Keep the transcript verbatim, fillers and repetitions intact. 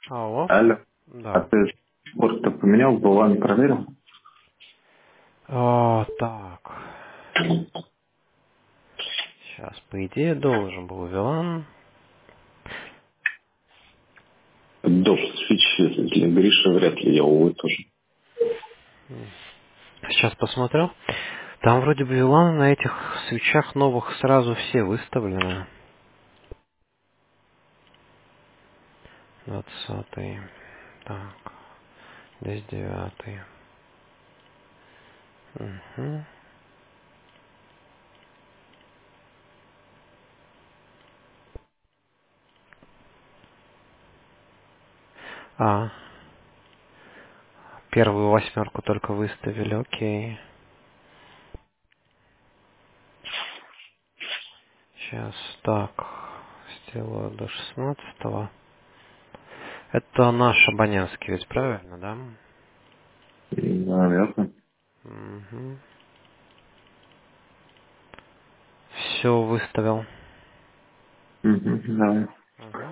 Алло. Алло. А Да. ты спорт-то поменял, Булан проверил? А, так. Сейчас, по идее, должен был Вилан. Доп свич, если Гриша вряд ли, я, увы, тоже. Сейчас посмотрю. Там вроде бы Вилан на этих свечах новых сразу все выставлены. Двадцатый. Так. Здесь девятый. Угу. А, первую восьмерку только выставили, окей. Сейчас, так. Сделаю до шестнадцатого. Это наш абонентский, ведь правильно, да? Наверное. Угу. Все выставил. Угу, давай.